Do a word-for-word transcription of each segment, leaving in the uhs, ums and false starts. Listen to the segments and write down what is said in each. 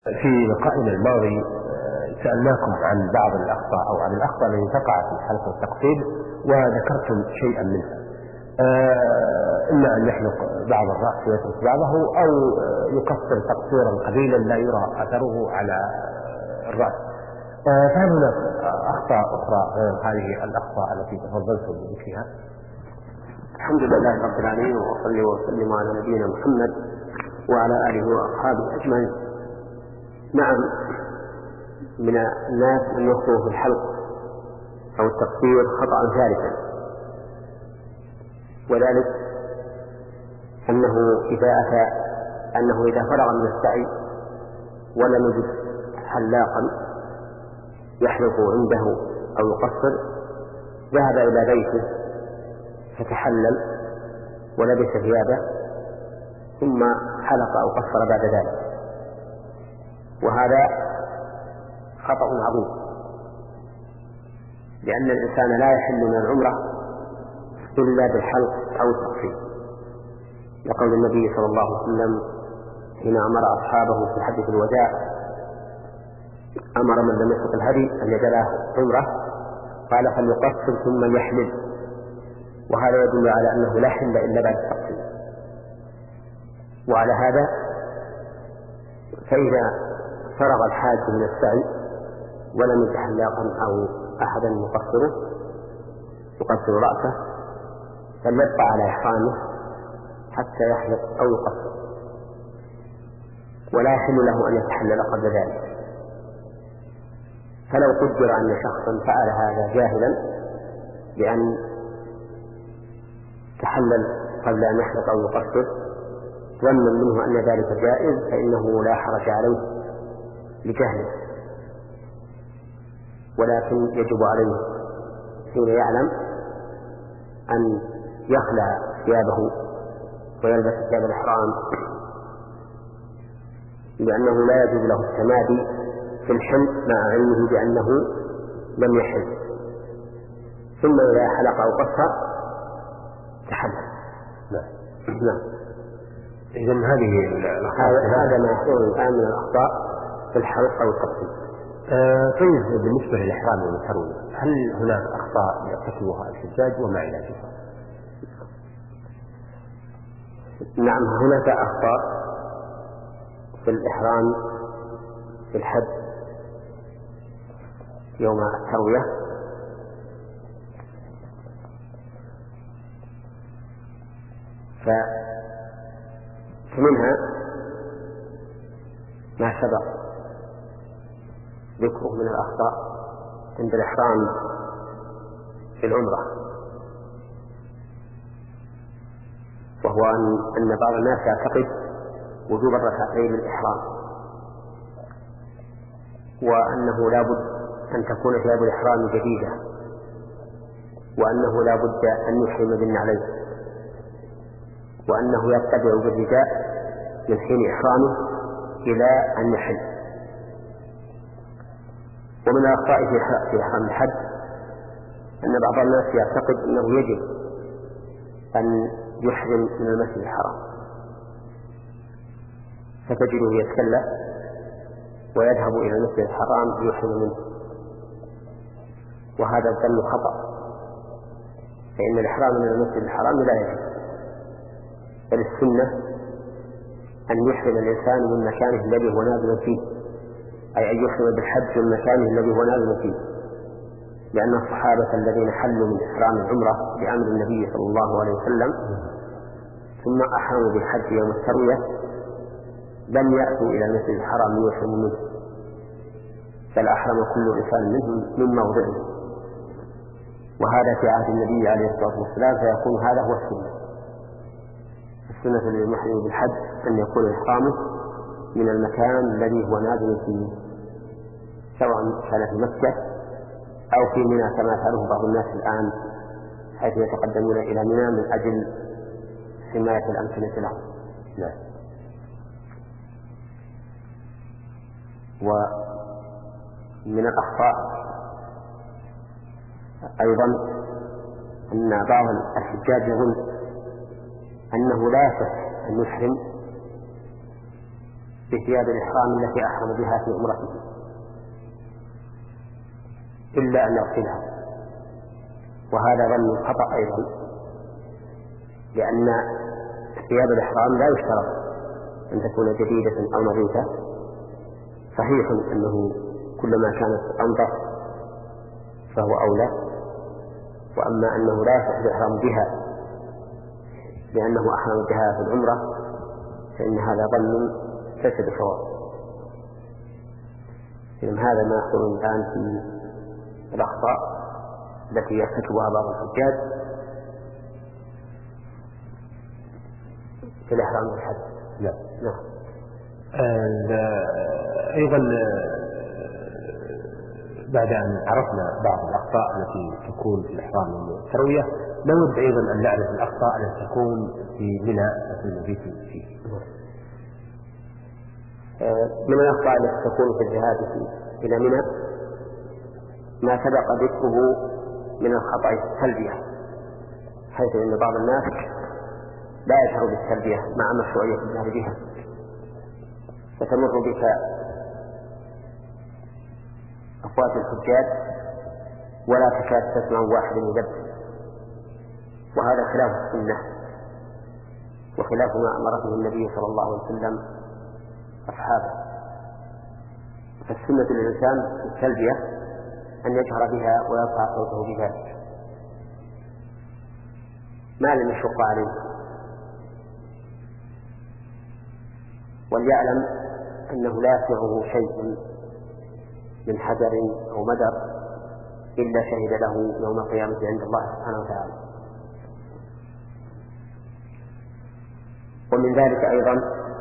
في لقائنا الماضي سألناكم عن بعض الأخطاء أو عن الأخطاء التي تقع في حلق التقصير وذكرتم شيئا منها، إما أن يحلق بعض الرأس ويترك بعضه أو يقصر تقصيرا قليلا لا يرى أثره على الرأس. فهل هناك أخطاء أخرى غير هذه الأخطاء التي تفضلتم بذكرها؟ الحمد لله رب العالمين، وأصلي وسلم على نبينا محمد وعلى آله وأصحابه أجمعين. نعم، من الناس من يخطئ في الحلق أو التقصير خطأ ثالثا، وذلك أنه إذا أتى أنه إذا فرغ من السعي ولم يجد حلاقا يحلق عنده أو يقصر ذهب إلى بيته فتحلل ولبس ثيابه ثم حلق أو قصر بعد ذلك، وهذا خطأ عظيم، لأن الإنسان لا يحل من العمرة إلا بالحلق أو التقصير، لقول النبي صلى الله عليه وسلم حين أمر أصحابه في حديث الوداع أمر من لم يسق الهدي أن يجعله عمرة، قال فليقصر ثم يحلل، وهذا يدل على أنه لا حل إلا بعد التقصير. وعلى هذا فإذا فرغ الحاج من السعي ولم يجد حلاقا أو أحدا يقصره يقصر رأسه فليبقى على إحرامه حتى يحلق أو يقصر، ولا يحل له أن يتحلل قبل ذلك. فلو قدر أن شخصا فعل هذا جاهلا بأن تحلل قبل أن يحلق أو يقصر ظنا منه أن ذلك جائز فإنه لا حرج عليه لجهله، ولكن يجب عليه حين يعلم أن يخلع ثيابه ويلبس ثياب الإحرام، لأنه لا يجوز له التمادي في الحل مع علمه بأنه لم يحل، ثم إذا حلق أو قصر تحلل. نعم. إذن هذه هذا ما يحصل الآن من الأخطاء في الحلق أو التقصير. آه طيب، بالنسبة للإحرام والتروية هل هناك أخطاء يرتكبها الحجاج وما علاجها؟ نعم، هناك أخطاء في الإحرام في الحج يوم التروية، فمنها ما سبق ذكره من الأخطاء عند الإحرام في العمرة، وهو أن بعض الناس يعتقد وجوب الركعتين للإحرام، وأنه لا بد أن تكون ثياب الإحرام جديدة، وأنه لا بد أن يحرم بالنعلين، وأنه يتبع بالرداء من حين إحرامه إلى أن يحل. ومن الأخطاء في إحرام الحج أن بعض الناس يعتقد أنه يجب أن يحرم من المسجد الحرام، فتجده يتكلم ويذهب إلى المسجد الحرام ليحرم منه، وهذا الظن خطأ، فإن الإحرام من المسجد الحرام لا يجب، بل السنة أن يحرم الإنسان من مكانه الذي هو نازل فيه، أي أن يحرم بالحج من مكانه الذي هو نازل فيه، لأن الصحابة الذين حلوا من إحرام العمرة بأمر النبي صلى الله عليه وسلم ثم أحرموا بالحج يوم التروية لم يأتوا إلى المسجد الحرام ليحرموا منه، بل أحرم كل إنسان منهم من موضعه، وهذا في عهد النبي عليه الصلاة والسلام، فيكون هذا هو السنة. السنة للمحرم بالحج أن يكون إحرامه من المكان الذي هو نازل فيه، سواء كان في مكة أو في منى كما يفعله بعض الناس الآن، حيث يتقدمون إلى منى من أجل حماية الأمكنة لهم. لا. ومن الأخطاء أيضا أن بعض الحجاج يظن أنه لا يصح أن يحرم بثياب الإحرام التي أحرم بها في عمرته إلا أن يغسلها، وهذا ظن خطأ أيضا، لأن ثياب الإحرام لا يشترط أن تكون جديدة أو نظيفة. صحيح أنه كلما كانت أنظف فهو أولى، وأما أنه لا يصح الإحرام بها لأنه أحرم بها في العمرة فإن هذا ظن ليس بصواب. إذن هذا ما يحصل الآن في الأخطاء التي يرتكبها بعض الحجاج في الإحرام بالحج. لا. نعم. أيضا بعد أن عرفنا بعض الأخطاء التي تكون في الإحرام التروية، نود أيضا أن نعرف الأخطاء التي تكون في منى وفي المبيت فيه. من الأخطاء التي تكون في الذهاب إلى منى ما سبق ذكره من الخطأ التلبية، حيث أن بعض الناس لا يشعر بالتلبية مع مشروعية الذهاب بها، فتمر بك أفواج الحجاج ولا تكاد تسمع واحد يلبي، وهذا خلاف السنة وخلاف ما أمر به النبي صلى الله عليه وسلم أصحابه. فالسنة للإنسان في التلبية أن يجهر بها ويرفع صوته بذلك ما لم يشق عليه، وليعلم أنه لا يسمعه شيء من حجر أو مدر إلا شهد له يوم القيامة عند الله سبحانه وتعالى. ومن ذلك أيضا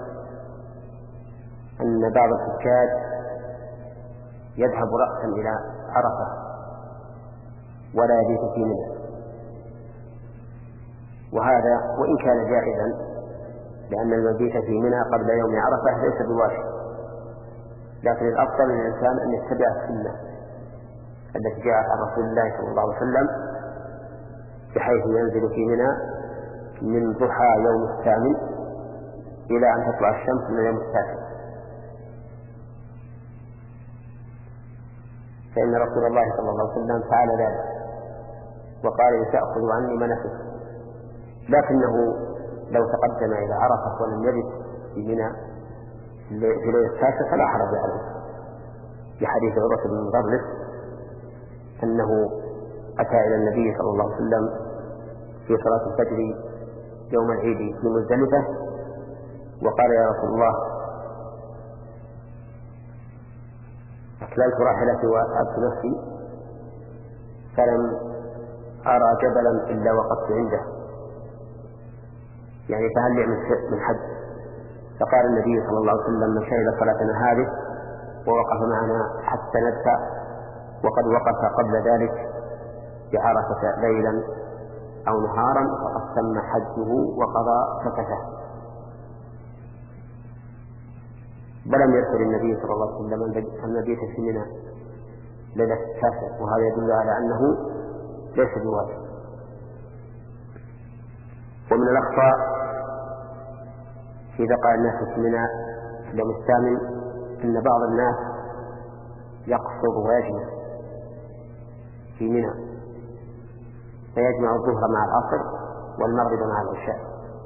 أن بعض الحجاج يذهب رأسا إلى عرفة ولا يبيت في منى، وهذا وإن كان جائزا لأن المبيت في منى قبل يوم عرفة ليس بواجب، لكن الأفضل للإنسان أن يتبع السنة التي جاءت عن رسول الله صلى الله عليه وسلم، بحيث ينزل في منى من ضحى يوم الثامن إلى أن تطلع الشمس من يوم التاسع، فإن رسول الله صلى الله عليه وسلم فعل ذلك وقال لتأخذوا عني مناسككم، لكنه لو تقدم إلى عرفة ولم يبت في منى في ليلة التاسع فلا حرج عليه، لحديث عروة بن مضرس أنه أتى إلى النبي صلى الله عليه وسلم في صلاة الفجر يوم العيد في مزدلفة وقال يا رسول الله أكللت راحلتي وأتعبت نفسي فلم أرى جبلا إلا وقفت عنده، يعني فهل لي من حج؟ فقال النبي صلى الله عليه وسلم من شهد صلاتنا هذه ووقف معنا حتى ندفع وقد وقف قبل ذلك بعرفة ليلا أو نهارا فقد تم حجه وقضى فكته. ولم يرسل النبي صلى الله عليه وسلم أن يبيت في منى ليلة التاسع، وهذا يدل على أنه ليس بواجب. ومن الأخطاء في بقاء الناس في منى في اليوم الثامن أن بعض الناس يقصر ويجمع في منى فيجمع الظهر مع العصر والمغرب مع العشاء،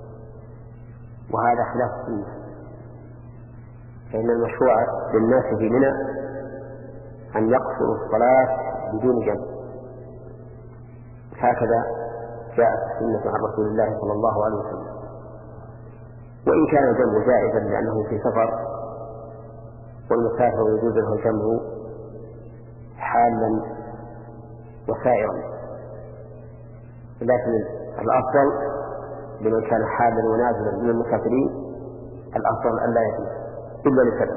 وهذا خلاف السنة، فإن المشروع للناس في منى أن يقصروا الصلاة بدون جمع، هكذا جاءت السنة عن رسول الله صلى الله عليه وسلم. وإن كان الجمع جائزا لأنه في سفر والمسافر يجوز له الجمع حالا وسائرا، لكن الأفضل لمن كان حالا ونازلا من المسافرين الأفضل أن لا يجوز إلا لسبب،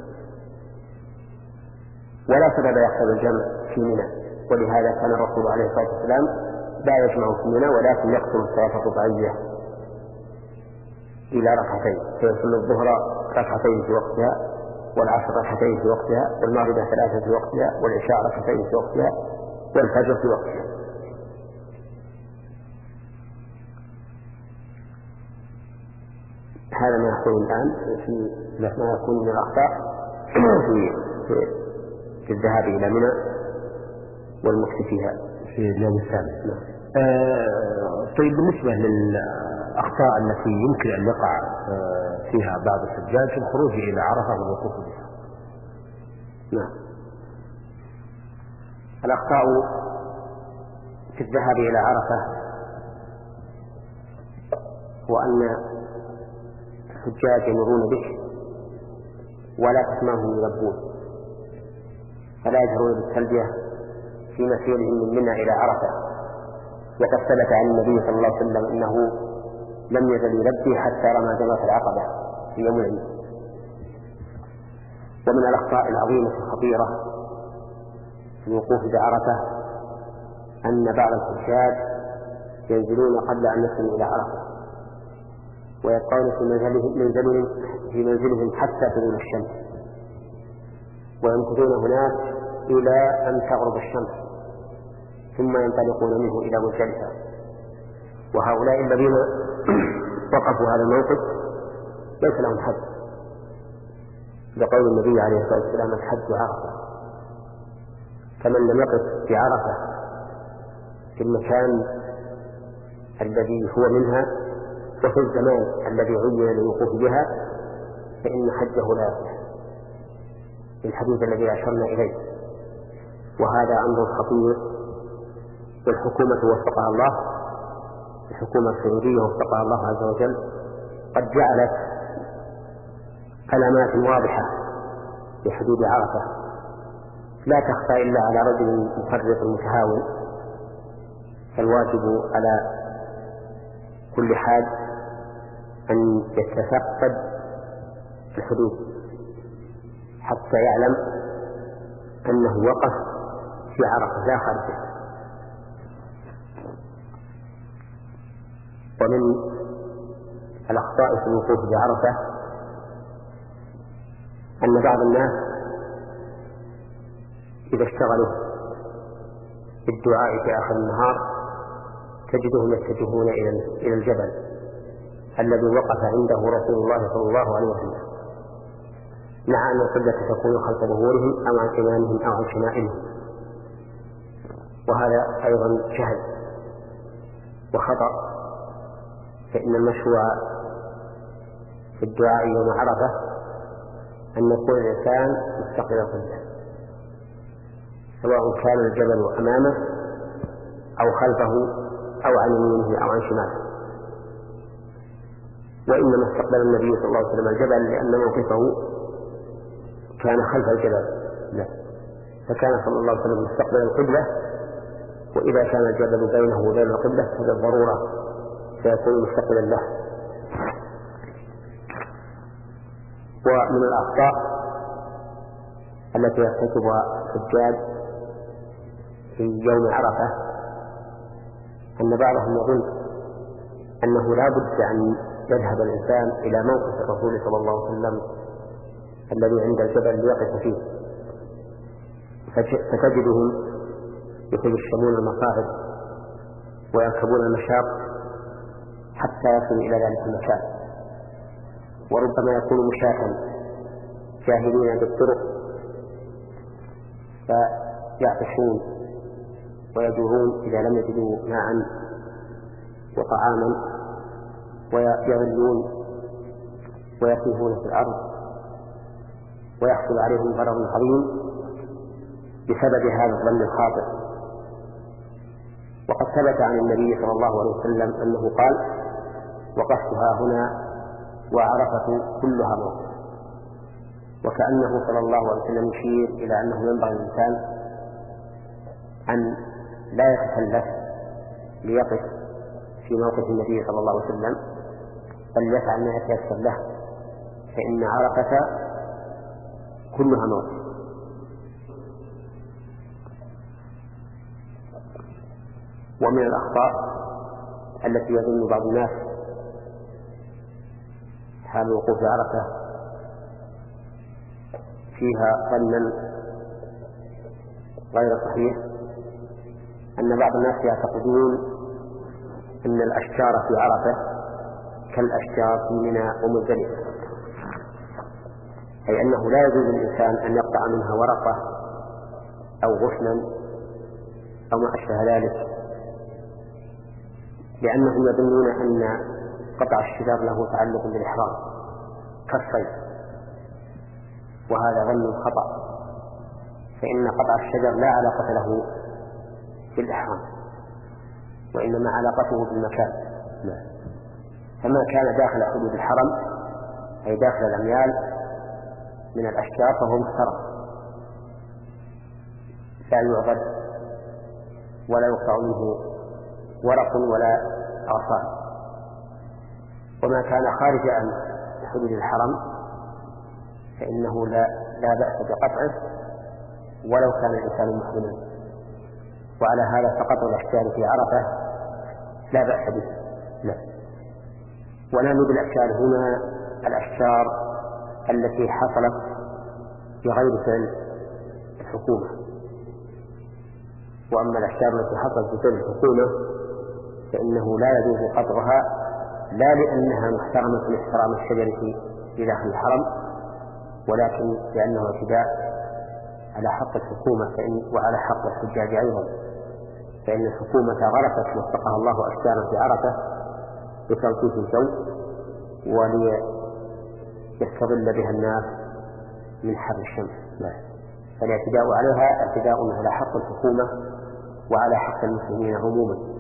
ولا سبب يحصل الجمع في منى، ولهذا كان الرسول عليه الصلاة والسلام لا يجمع في منى ولكن يقصر الصلاة الرباعية إلى ركعتين، فيصلي الظهر ركعتين في وقتها والعصر ركعتين في وقتها والمغرب ثلاثة في وقتها والعشاء ركعتين في وقتها والفجر في وقتها. هذا ما يقول الآن في ما يكون من الأخطاء في, في, في الذهاب إلى منى والمكث فيها في اليوم الثالث. نعم. آه طيب، بالنسبة للأخطاء التي يمكن أن يقع آه فيها بعض الحجاج في الخروج إلى عرفة والوقوف بها. نعم. الأخطاء في الذهاب إلى عرفة هو أن الحجاج يمرون بك ولا تسمعهم يلبون، فلا يجهرون بالتلبية في مسيرهم من منى إلى عرفة، وقد ثبت عن النبي صلى الله عليه وسلم أنه لم يزل يلبي حتى رمى جمرة العقبة في يوم العيد. ومن الأخطاء العظيمة الخطيرة في الوقوف بعرفة أن بعض الحجاج ينزلون قبل أن يصلوا إلى عرفة ويبقون في منزلهم في منزلهم حتى تغيب الشمس، ويمكثون هناك إلى أن تغرب الشمس ثم ينطلقون منه إلى مزدلفة. وهؤلاء الذين وقفوا هذا الموقف ليس لهم حج، لقول النبي عليه الصلاة والسلام: الحج عرفة. فمن لم يقف في عرفة في المكان الذي هو منها وفي الزمان الذي عين للوقوف بها فإن حجه لا يصح، الحديث الذي أشرنا إليه. وهذا أمر خطير، والحكومة وفقها الله، الحكومة السعودية وفقها الله عز وجل، قد جعلت علامات واضحة في حدود عرفة لا تخفى إلا على رجل مفرط متهاون. فالواجب على كل حاج أن يتفقد الحدود حتى يعلم أنه وقف في عرفة لا خارجه. ومن الأخطاء في الوقوف بعرفة أن بعض الناس إذا اشتغلوا بالدعاء في آخر النهار تجدهم يتجهون إلى الجبل الذي وقف عنده رسول الله صلى الله عليه وسلم، مع أن القبلة تكون خلف ظهورهم أو عن أمامهم أو عن شمائلهم. وهذا أيضا جهل وخطأ، فإن المشروع في الدعاء يوم عرفة أن يكون الإنسان مستقبل القبلة، سواء كان الجبل أمامه أو خلفه أو عن يمينه أو عن شماله. وإنما استقبل النبي صلى الله عليه وسلم الجبل لأن موقفه كان خلف الجبل، لا، فكان صلى الله عليه وسلم مستقبل القبلة، وإذا كان الجبل بينه وبين القبلة فبالضرورة سيكون مستقبلا له. ومن الأخطاء التي يرتكبها الحجاج في يوم عرفة أن بعضهم يظن أنه لا بد أن يذهب الإنسان إلى موقف الرسول صلى الله عليه وسلم الذي عند الجبل ليقف فيه، فتجدهم يتجشمون المصاعد ويركبون المشاق حتى يصلوا إلى ذلك المكان، وربما يكون مشاة جاهلين بالطرق فيعطشون ويجوعون إذا لم يجدوا ماء وطعاما، ويغلون ويسيحون في الأرض، ويحصل عليهم ضرر عظيم بسبب هذا الظن الخاطئ. وقد ثبت عن النبي صلى الله عليه وسلم أنه قال: وقفتها هنا وعرفة كلها موقف. وكأنه صلى الله عليه وسلم يشير إلى أنه ينبغي الإنسان أن لا يتكلف ليقف في موقف النبي صلى الله عليه وسلم، بل يفعل ما يتيسر له، فإن عرفة كلها موقف. ومن الأخطاء التي يظن بعض الناس حال وقوف عرفة فيها ظنا غير صحيح أن بعض الناس يعتقدون أن الأشجار في عرفة كالأشجار في منى ومزدلفة، أي أنه لا يجوز للإنسان أن يقطع منها ورقة أو غصنا أو ما أشبه ذلك، لأنهم يظنون أن قطع الشجر له تعلق بالإحرام كالصيد، وهذا ظن خطأ، فإن قطع الشجر لا علاقة له بالإحرام، وإنما علاقته بالمكان. فما كان داخل حدود الحرم أي داخل الأميال من الأشجار فهو محترم لا يعبد ولا يقطع منه ورق ولا أغصان. وما كان خارج عن حدود الحرم فإنه لا, لا بأس بقطعه ولو كان الإنسان محرما، وعلى هذا فقط الأشجار في عرفة لا بأس به. لا، ونعني بالأشجار هنا الأشجار التي حصلت بغير فعل الحكومة، وأما الأشجار التي حصلت بفعل الحكومة فإنه لا يجوز قطعها، لا لأنها محترمة من احترام الشجرة في داخل الحرم، ولكن لأنه اعتداء على حق الحكومة وعلى حق الحجاج أيضا، فإن الحكومة غرفت وفقها الله أشجارا في عرفة لتلطيف الجو وليستظل بها الناس من حر الشمس، فالاعتداء عليها اعتداء على حق الحكومة وعلى حق المسلمين عموما.